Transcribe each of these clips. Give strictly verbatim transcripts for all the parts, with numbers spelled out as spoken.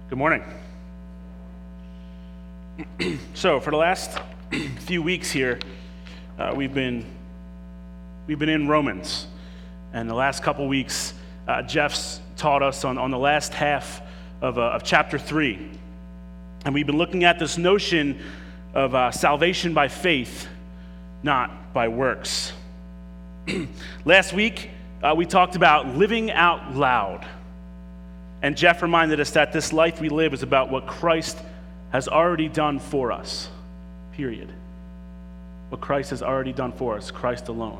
Good morning. So for the last few weeks here, uh, we've been we've been in Romans, and the last couple weeks, uh, Jeff's taught us on, on the last half of, uh, of chapter three, and we've been looking at this notion of uh, salvation by faith, not by works. Last week, uh, we talked about living out loud. And Jeff reminded us that this life we live is about what Christ has already done for us, period. What Christ has already done for us, Christ alone.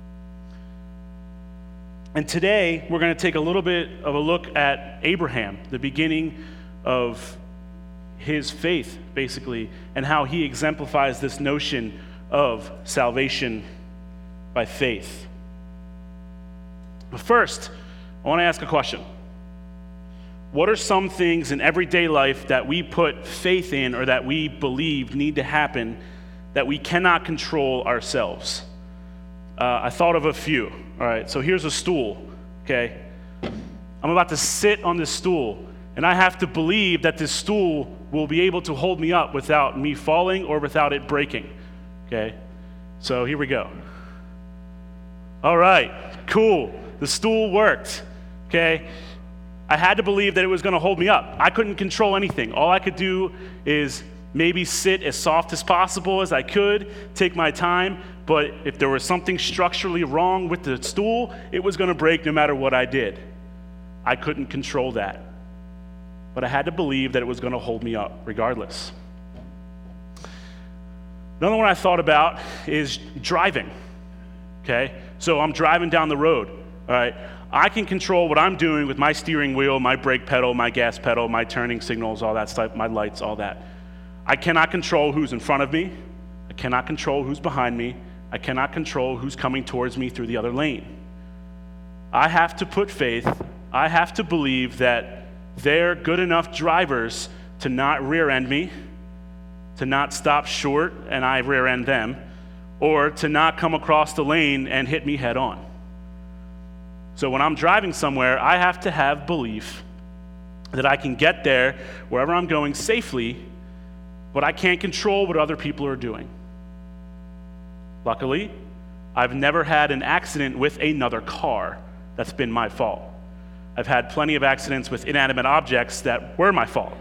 And today, we're going to take a little bit of a look at Abraham, the beginning of his faith, basically, and how he exemplifies this notion of salvation by faith. But first, I want to ask a question. What are some things in everyday life that we put faith in or that we believe need to happen that we cannot control ourselves? Uh, I thought of a few. All right, so here's a stool, okay? I'm about to sit on this stool, and I have to believe that this stool will be able to hold me up without me falling or without it breaking, okay? So here we go. All right, cool. The stool worked, okay? I had to believe that it was going to hold me up. I couldn't control anything. All I could do is maybe sit as soft as possible as I could, take my time, but if there was something structurally wrong with the stool, it was going to break no matter what I did. I couldn't control that. But I had to believe that it was going to hold me up regardless. Another one I thought about is driving, okay? So I'm driving down the road, all right? I can control what I'm doing with my steering wheel, my brake pedal, my gas pedal, my turning signals, all that stuff, my lights, all that. I cannot control who's in front of me. I cannot control who's behind me. I cannot control who's coming towards me through the other lane. I have to put faith, I have to believe that they're good enough drivers to not rear-end me, to not stop short and I rear-end them, or to not come across the lane and hit me head on. So when I'm driving somewhere, I have to have belief that I can get there wherever I'm going safely, but I can't control what other people are doing. Luckily, I've never had an accident with another car that's been my fault. I've had plenty of accidents with inanimate objects that were my fault.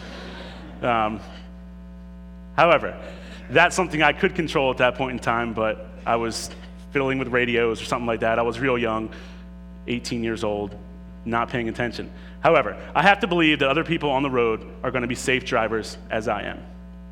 Um, however, that's something I could control at that point in time, but I was fiddling with radios or something like that. I was real young. eighteen years old, not paying attention. However, I have to believe that other people on the road are going to be safe drivers as I am.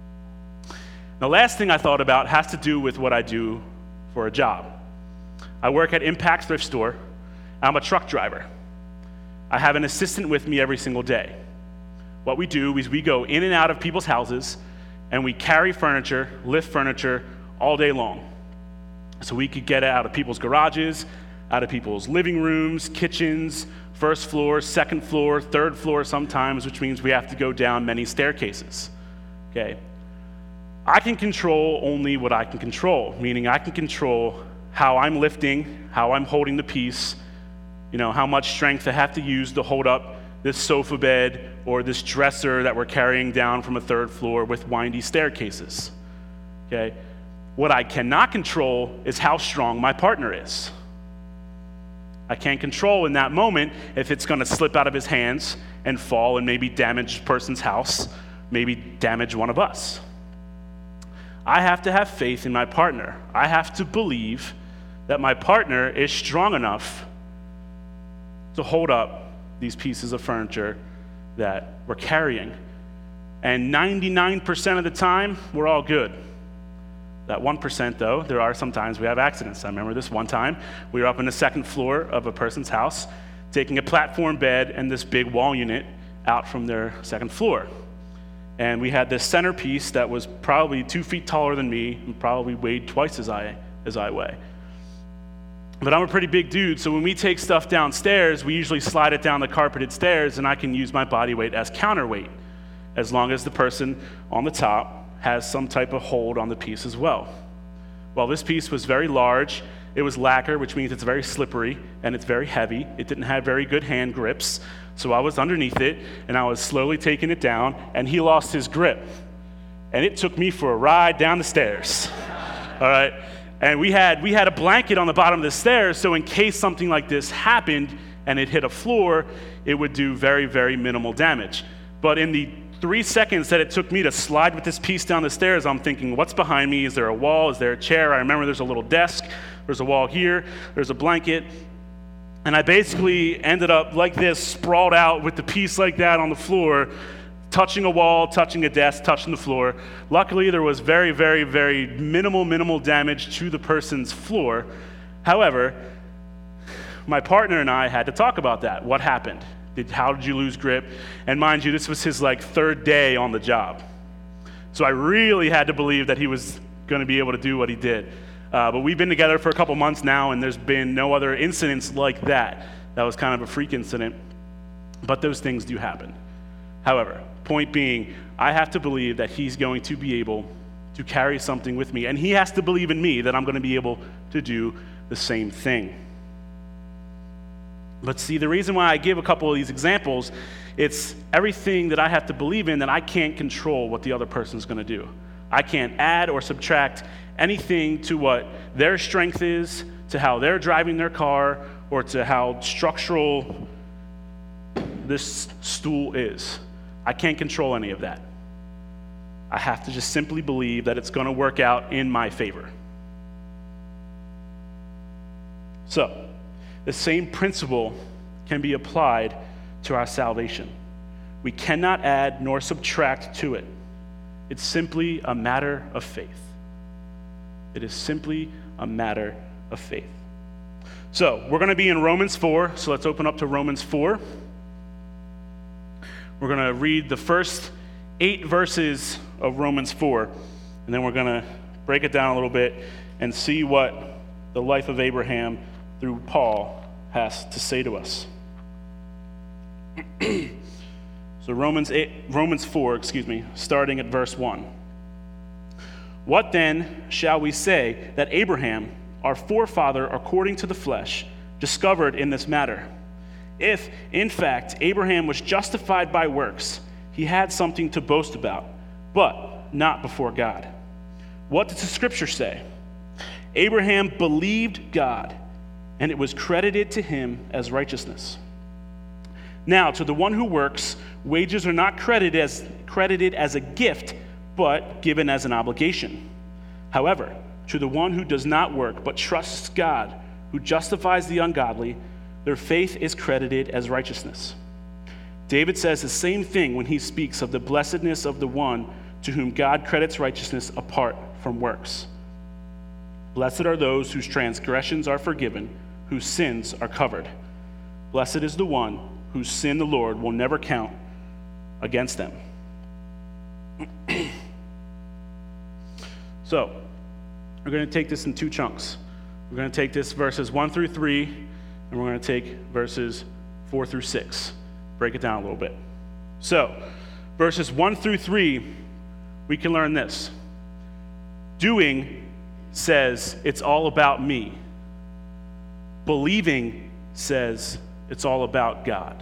The last thing I thought about has to do with what I do for a job. I work at Impact Thrift Store. I'm a truck driver. I have an assistant with me every single day. What we do is we go in and out of people's houses, and we carry furniture, lift furniture all day long. So we could get it out of people's garages, out of people's living rooms, kitchens, first floor, second floor, third floor sometimes, which means we have to go down many staircases, okay? I can control only what I can control, meaning I can control how I'm lifting, how I'm holding the piece, you know, how much strength I have to use to hold up this sofa bed or this dresser that we're carrying down from a third floor with windy staircases, okay? What I cannot control is how strong my partner is. I can't control in that moment if it's going to slip out of his hands and fall and maybe damage a person's house, maybe damage one of us. I have to have faith in my partner. I have to believe that my partner is strong enough to hold up these pieces of furniture that we're carrying. And ninety-nine percent of the time, we're all good. That one percent, though, there are sometimes we have accidents. I remember this one time, we were up in the second floor of a person's house, taking a platform bed and this big wall unit out from their second floor. And we had this centerpiece that was probably two feet taller than me and probably weighed twice as I, as I weigh. But I'm a pretty big dude, so when we take stuff downstairs, we usually slide it down the carpeted stairs, and I can use my body weight as counterweight, as long as the person on the top has some type of hold on the piece as well. Well, this piece was very large, It was lacquer, which means it's very slippery and it's very heavy. It didn't have very good hand grips. So I was underneath it and I was slowly taking it down, and he lost his grip. And it took me for a ride down the stairs. All right? And we had we had a blanket on the bottom of the stairs, so in case something like this happened and it hit a floor, it would do very, very minimal damage. But in the three seconds that it took me to slide with this piece down the stairs, I'm thinking, what's behind me? Is there a wall? Is there a chair? I remember there's a little desk. There's a wall here. There's a blanket. And I basically ended up like this, sprawled out with the piece like that on the floor, touching a wall, touching a desk, touching the floor. Luckily, there was very, very, very minimal, minimal damage to the person's floor. However, my partner and I had to talk about that. What happened? Did, how did you lose grip? And mind you, this was his like third day on the job. So I really had to believe that he was going to be able to do what he did. Uh, but we've been together for a couple months now, and there's been no other incidents like that. That was kind of a freak incident. But those things do happen. However, point being, I have to believe that he's going to be able to carry something with me, and he has to believe in me that I'm going to be able to do the same thing. But see, the reason why I give a couple of these examples, it's everything that I have to believe in that I can't control what the other person's going to do. I can't add or subtract anything to what their strength is, to how they're driving their car, or to how structural this stool is. I can't control any of that. I have to just simply believe that it's going to work out in my favor. So, the same principle can be applied to our salvation. We cannot add nor subtract to it. It's simply a matter of faith. It is simply a matter of faith. So, we're going to be in Romans four, so let's open up to Romans four. We're going to read the first eight verses of Romans four, and then we're going to break it down a little bit and see what the life of Abraham through Paul has to say to us. So Romans eight, Romans four, excuse me, starting at verse one. What then shall we say that Abraham, our forefather according to the flesh, discovered in this matter? If, in fact, Abraham was justified by works, he had something to boast about, but not before God. What does the scripture say? Abraham believed God, and it was credited to him as righteousness. Now, to the one who works, wages are not credited as, credited as a gift, but given as an obligation. However, to the one who does not work, but trusts God, who justifies the ungodly, their faith is credited as righteousness. David says the same thing when he speaks of the blessedness of the one to whom God credits righteousness apart from works. Blessed are those whose transgressions are forgiven, whose sins are covered. Blessed is the one whose sin the Lord will never count against them. So, we're going to take this in two chunks. We're going to take this verses one through three, and we're going to take verses four through six. Break it down a little bit. So, verses one through three, we can learn this. Doing says it's all about me. Believing says it's all about God.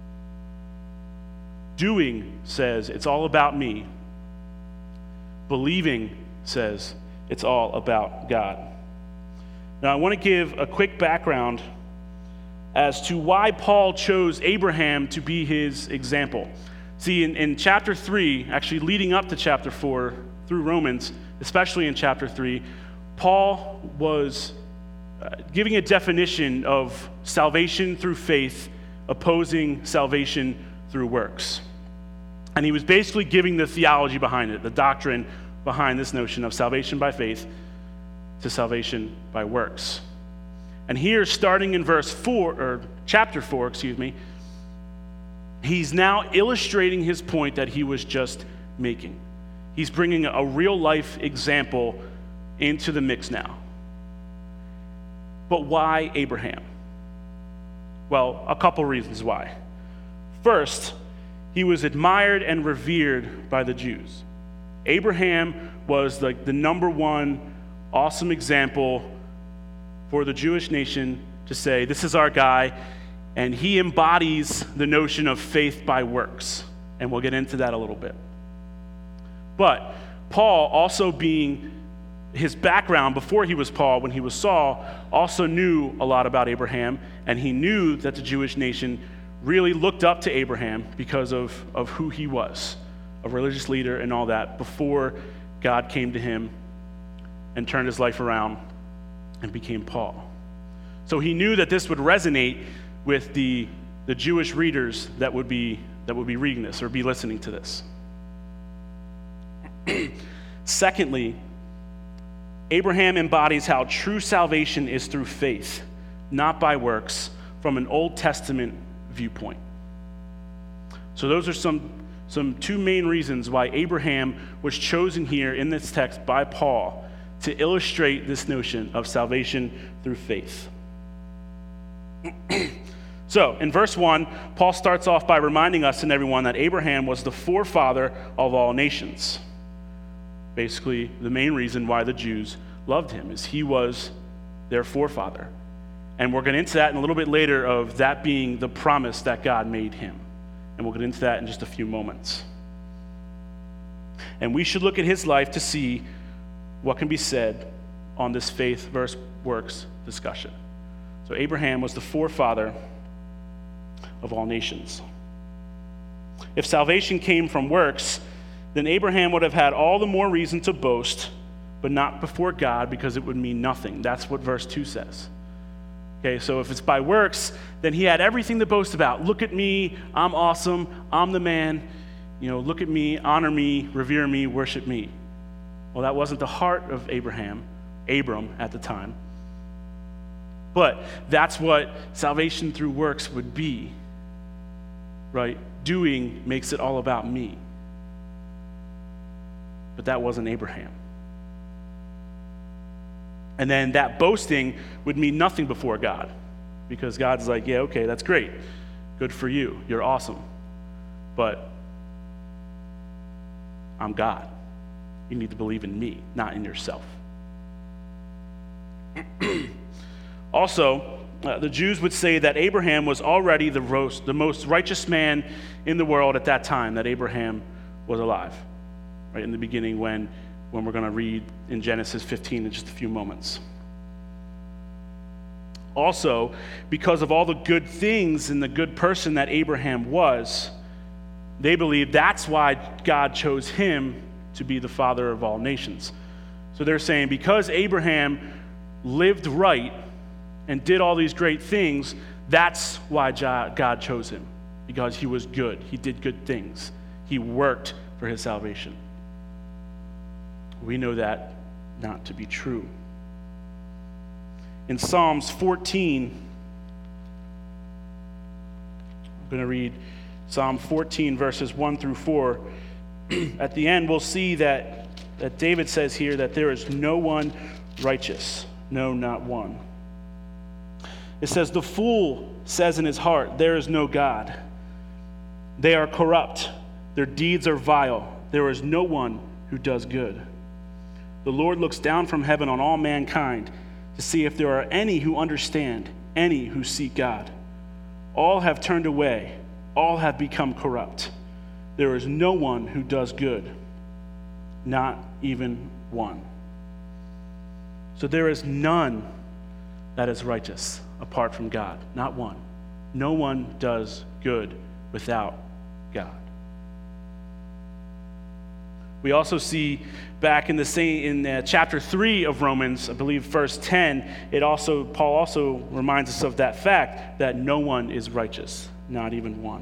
Doing says it's all about me. Believing says it's all about God. Now, I want to give a quick background as to why Paul chose Abraham to be his example. See, in, in chapter three, actually leading up to chapter four through Romans, especially in chapter three, Paul was uh, giving a definition of salvation through faith, opposing salvation through works. And he was basically giving the theology behind it, the doctrine behind this notion of salvation by faith to salvation by works. And here, starting in verse four, or chapter four, excuse me, he's now illustrating his point that he was just making. He's bringing a real life example into the mix now. But why Abraham? Well, a couple reasons why. First, he was admired and revered by the Jews. Abraham was like the number one awesome example for the Jewish nation to say, this is our guy, and he embodies the notion of faith by works. And we'll get into that a little bit. But Paul, also being his background before he was Paul, when he was Saul, also knew a lot about Abraham, and he knew that the Jewish nation really looked up to Abraham because of, of who he was, a religious leader and all that, before God came to him and turned his life around and became Paul. So he knew that this would resonate with the, the Jewish readers that would be that would be reading this or be listening to this. Secondly, Abraham embodies how true salvation is through faith, not by works, from an Old Testament viewpoint. So those are some, some two main reasons why Abraham was chosen here in this text by Paul to illustrate this notion of salvation through faith. So, in verse one, Paul starts off by reminding us and everyone that Abraham was the forefather of all nations. Basically, the main reason why the Jews loved him is he was their forefather. And we'll get into that in a little bit later of that being the promise that God made him. And we'll get into that in just a few moments. And we should look at his life to see what can be said on this faith versus works discussion. So Abraham was the forefather of all nations. If salvation came from works, then Abraham would have had all the more reason to boast, but not before God, because it would mean nothing. That's what verse two says. Okay, so if it's by works, then he had everything to boast about. Look at me, I'm awesome, I'm the man. You know, look at me, honor me, revere me, worship me. Well, that wasn't the heart of Abraham, Abram at the time. But that's what salvation through works would be, right? Doing makes it all about me. But that wasn't Abraham. And then that boasting would mean nothing before God, because God's like, yeah, okay, that's great. Good for you. You're awesome. But I'm God. You need to believe in me, not in yourself. Also, uh, the Jews would say that Abraham was already the, roast, the most righteous man in the world at that time, that Abraham was alive, right in the beginning when, when we're going to read in Genesis fifteen in just a few moments. Also, because of all the good things and the good person that Abraham was, they believe that's why God chose him to be the father of all nations. So they're saying because Abraham lived right and did all these great things, that's why God chose him, because he was good. He did good things. He worked for his salvation. We know that not to be true. In Psalms fourteen, I'm going to read Psalm fourteen, verses one through four. At the end, we'll see that, that David says here that there is no one righteous, no, not one. It says, the fool says in his heart, there is no God. They are corrupt. Their deeds are vile. There is no one who does good. The Lord looks down from heaven on all mankind to see if there are any who understand, any who seek God. All have turned away. All have become corrupt. There is no one who does good, not even one. So there is none that is righteous apart from God, not one. No one does good without God. We also see back in the same in uh, chapter three of Romans, I believe verse ten, it also Paul also reminds us of that fact that no one is righteous, not even one.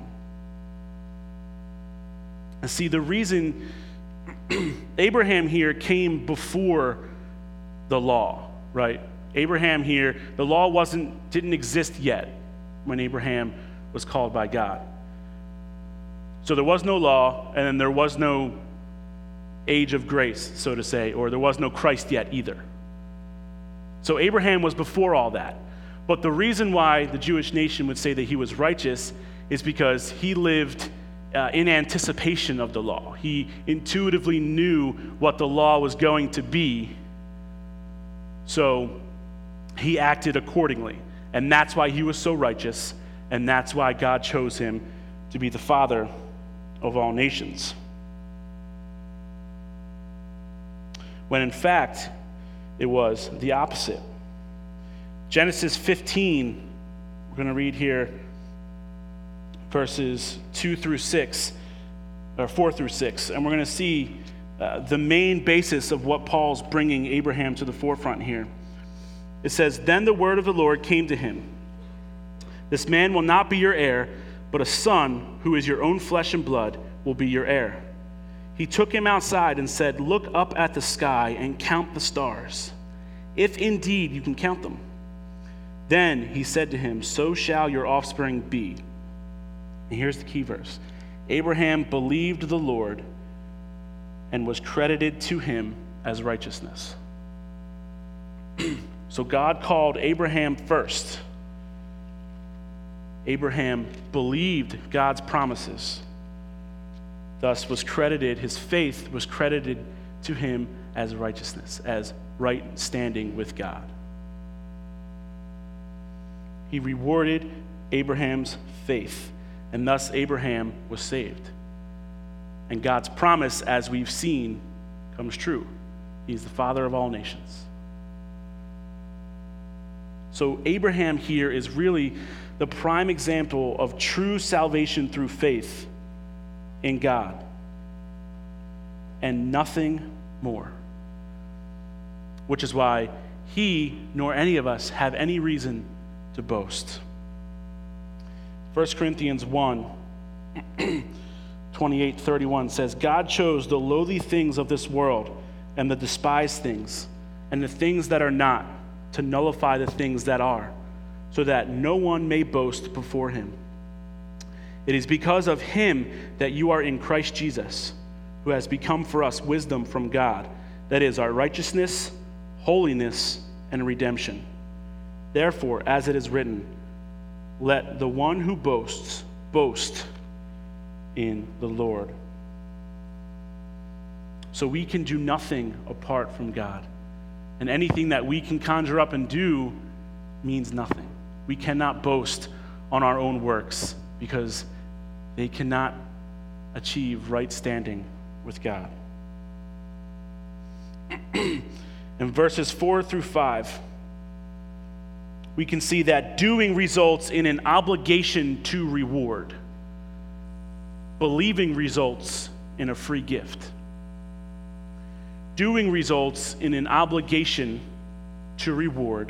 And see, the reason Abraham here came before the law, right? Abraham here, the law wasn't didn't exist yet when Abraham was called by God. So there was no law, and then there was no age of grace, so to say, or there was no Christ yet either. So Abraham was before all that. But the reason why the Jewish nation would say that he was righteous is because he lived uh, in anticipation of the law. He intuitively knew what the law was going to be. So he acted accordingly. And that's why he was so righteous, and that's why God chose him to be the father of all nations. When in fact, it was the opposite. Genesis fifteen, we're going to read here verses two through six, or four through six, and we're going to see uh, the main basis of what Paul's bringing Abraham to the forefront here. It says, "Then the word of the Lord came to him. This man will not be your heir, but a son who is your own flesh and blood will be your heir." He took him outside and said, "Look up at the sky and count the stars, if indeed you can count them." Then he said to him, "So shall your offspring be." And here's the key verse. Abraham believed the Lord and was credited to him as righteousness. So God called Abraham first. Abraham believed God's promises. Thus was credited, his faith was credited to him as righteousness, as right standing with God. He rewarded Abraham's faith, and thus Abraham was saved. And God's promise, as we've seen, comes true. He's the father of all nations. So Abraham here is really the prime example of true salvation through faith in God, and nothing more. Which is why he nor any of us have any reason to boast. First Corinthians one, twenty-eight, thirty-one says, "God chose the lowly things of this world and the despised things and the things that are not, to nullify the things that are, so that no one may boast before him. It is because of him that you are in Christ Jesus, who has become for us wisdom from God, that is our righteousness, holiness, and redemption. Therefore, as it is written, let the one who boasts boast in the Lord." So we can do nothing apart from God. And anything that we can conjure up and do means nothing. We cannot boast on our own works because they cannot achieve right standing with God. In verses four through five, we can see that doing results in an obligation to reward. Believing results in a free gift. Doing results in an obligation to reward,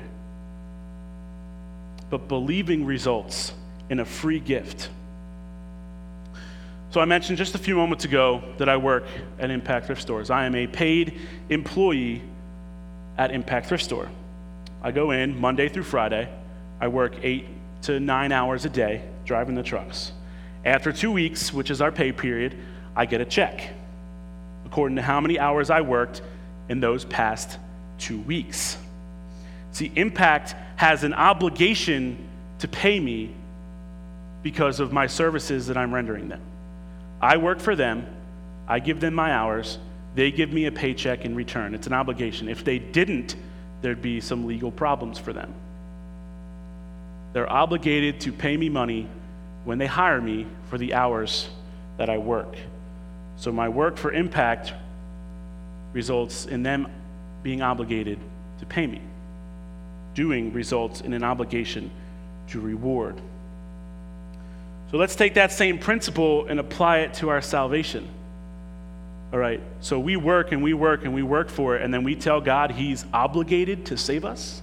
but believing results in a free gift. So I mentioned just a few moments ago that I work at Impact Thrift Stores. I am a paid employee at Impact Thrift Store. I go in Monday through Friday. I work eight to nine hours a day driving the trucks. After two weeks, which is our pay period, I get a check according to how many hours I worked in those past two weeks. See, Impact has an obligation to pay me because of my services that I'm rendering them. I work for them, I give them my hours, they give me a paycheck in return. It's an obligation. If they didn't, there'd be some legal problems for them. They're obligated to pay me money when they hire me for the hours that I work. So my work for Impact results in them being obligated to pay me. Doing results in an obligation to reward. So let's take that same principle and apply it to our salvation. All right, so we work and we work and we work for it, and then we tell God he's obligated to save us?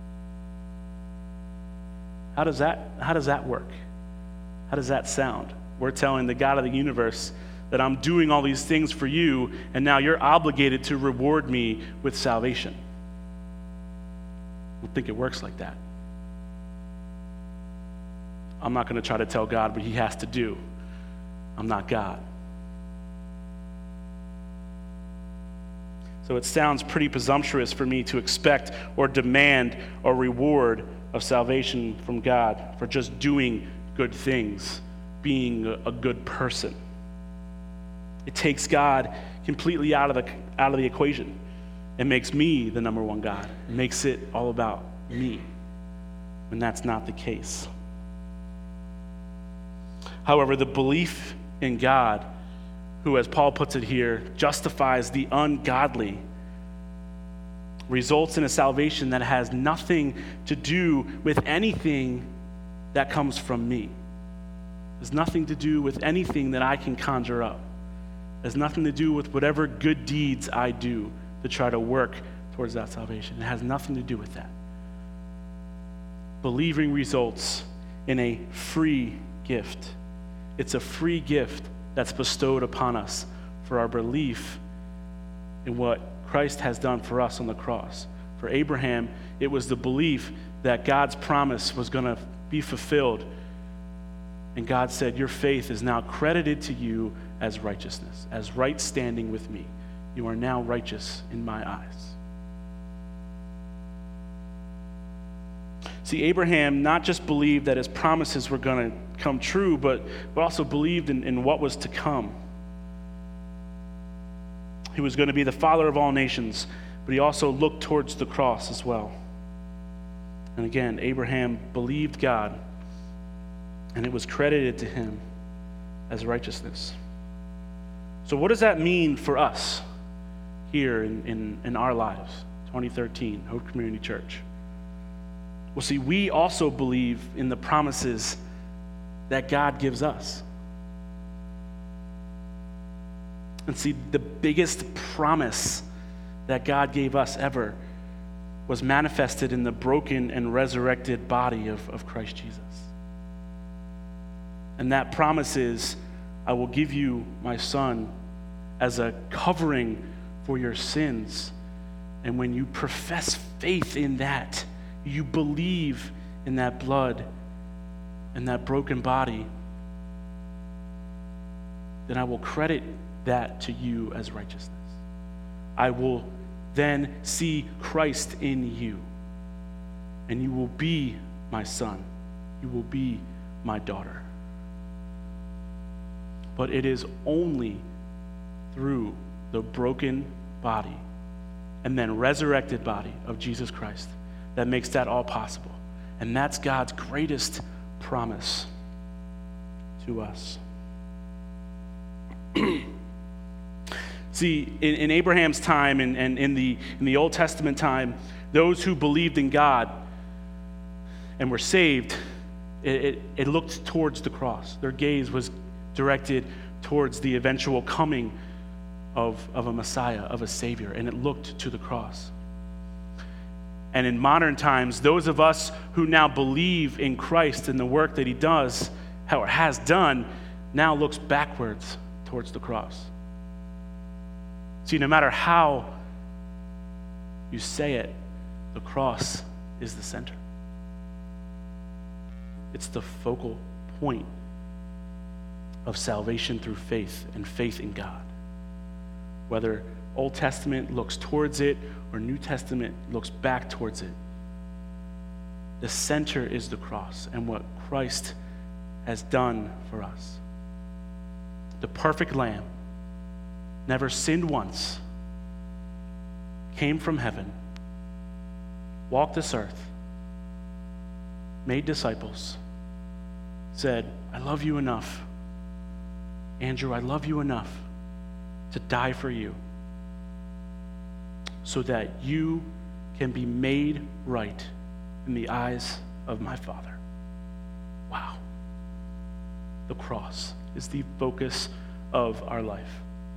How does that, how does that work? How does that sound? We're telling the God of the universe that I'm doing all these things for you, and now you're obligated to reward me with salvation. I don't think it works like that. I'm not going to try to tell God what he has to do. I'm not God. So it sounds pretty presumptuous for me to expect or demand a reward of salvation from God for just doing good things, being a good person. It takes God completely out of the out of the equation. It makes me the number one God. It makes it all about me, when that's not the case. However, the belief in God, who, as Paul puts it here, justifies the ungodly, results in a salvation that has nothing to do with anything that comes from me. It has nothing to do with anything that I can conjure up. It has nothing to do with whatever good deeds I do to try to work towards that salvation. It has nothing to do with that. Believing results in a free gift. It's a free gift that's bestowed upon us for our belief in what Christ has done for us on the cross. For Abraham, it was the belief that God's promise was going to be fulfilled. And God said, your faith is now credited to you as righteousness, as right standing with me. You are now righteous in my eyes. See, Abraham not just believed that his promises were going to come true, but, but also believed in, in what was to come. He was going to be the father of all nations, but he also looked towards the cross as well. And again, Abraham believed God, and it was credited to him as righteousness. So what does that mean for us here in, in, in our lives, twenty thirteen, Hope Community Church? Well, see, we also believe in the promises that God gives us. And see, the biggest promise that God gave us ever was manifested in the broken and resurrected body of, of Christ Jesus. And that promise is, I will give you my son as a covering for your sins. And when you profess faith in that, you believe in that blood and that broken body, then I will credit that to you as righteousness. I will then see Christ in you, and you will be my son. You will be my daughter. But it is only through the broken body and then resurrected body of Jesus Christ that makes that all possible. And that's God's greatest promise to us. See, in, in Abraham's time and, and in, the, in the Old Testament time, those who believed in God and were saved, it, it, it looked towards the cross. Their gaze was directed towards the eventual coming of, of a Messiah, of a Savior, and it looked to the cross. And in modern times, those of us who now believe in Christ and the work that he does, or has done, now looks backwards towards the cross. See, no matter how you say it, the cross is the center. It's the focal point of salvation through faith and faith in God. Whether Old Testament looks towards it or New Testament looks back towards it, the center is the cross and what Christ has done for us. The perfect Lamb, never sinned once, came from heaven, walked this earth, made disciples, said, I love you enough. Andrew, I love you enough to die for you so that you can be made right in the eyes of my Father. Wow. The cross is the focus of our life.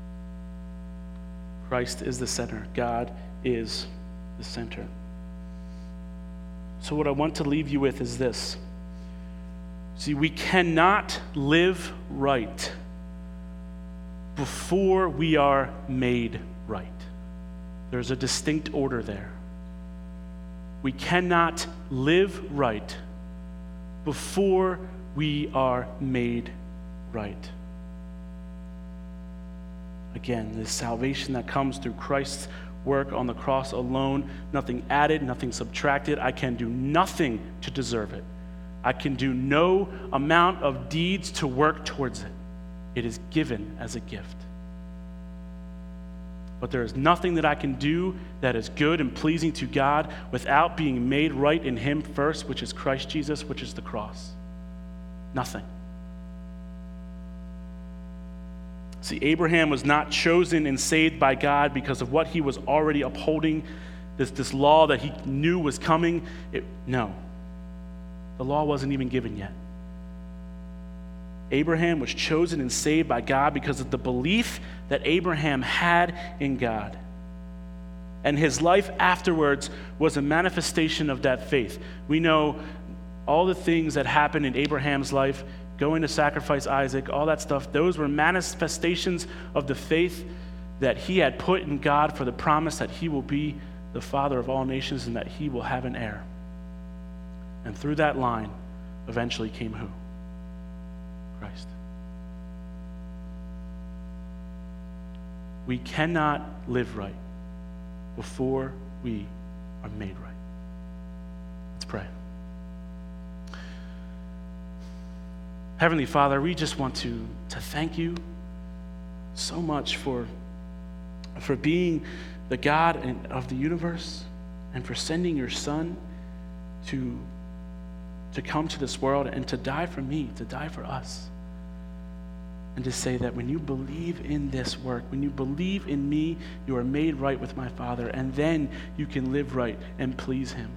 Christ is the center. God is the center. So what I want to leave you with is this. See, we cannot live right before we are made right. There's a distinct order there. We cannot live right before we are made right. Again, the salvation that comes through Christ's work on the cross alone, nothing added, nothing subtracted. I can do nothing to deserve it. I can do no amount of deeds to work towards it. It is given as a gift. But there is nothing that I can do that is good and pleasing to God without being made right in him first, which is Christ Jesus, which is the cross. Nothing. See, Abraham was not chosen and saved by God because of what he was already upholding, this, this law that he knew was coming. It, no. The law wasn't even given yet. Abraham was chosen and saved by God because of the belief that Abraham had in God. And his life afterwards was a manifestation of that faith. We know all the things that happened in Abraham's life, going to sacrifice Isaac, all that stuff, those were manifestations of the faith that he had put in God for the promise that he will be the father of all nations and that he will have an heir. And through that line eventually came who? Christ. We cannot live right before we are made right. Let's pray. Heavenly Father, we just want to, to thank you so much for, for being the God of the universe and for sending your Son to, to come to this world and to die for me, to die for us. And to say that when you believe in this work, when you believe in me, you are made right with my Father, and then you can live right and please him.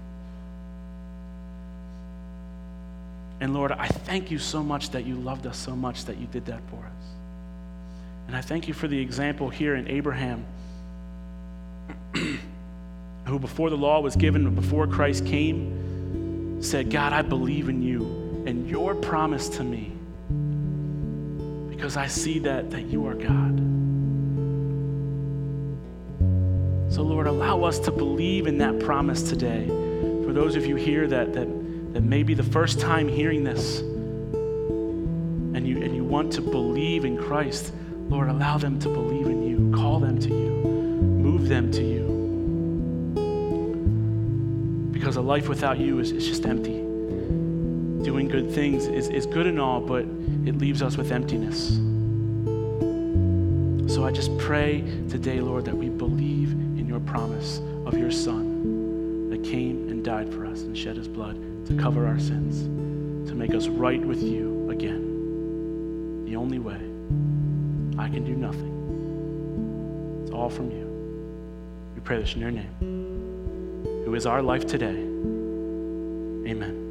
And Lord, I thank you so much that you loved us so much that you did that for us. And I thank you for the example here in Abraham, who before the law was given, before Christ came, said, God, I believe in you and your promise to me, because I see that, that you are God. So Lord, allow us to believe in that promise today. For those of you here that, that, that may be the first time hearing this, and you, and you want to believe in Christ, Lord, allow them to believe in you. Call them to you. Move them to you. Because a life without you is, is just empty. Doing good things is, is good and all, but it leaves us with emptiness. So I just pray today, Lord, that we believe in your promise of your Son that came and died for us and shed his blood to cover our sins, to make us right with you again. The only way. I can do nothing. It's all from you. We pray this in your name, who is our life today. Amen.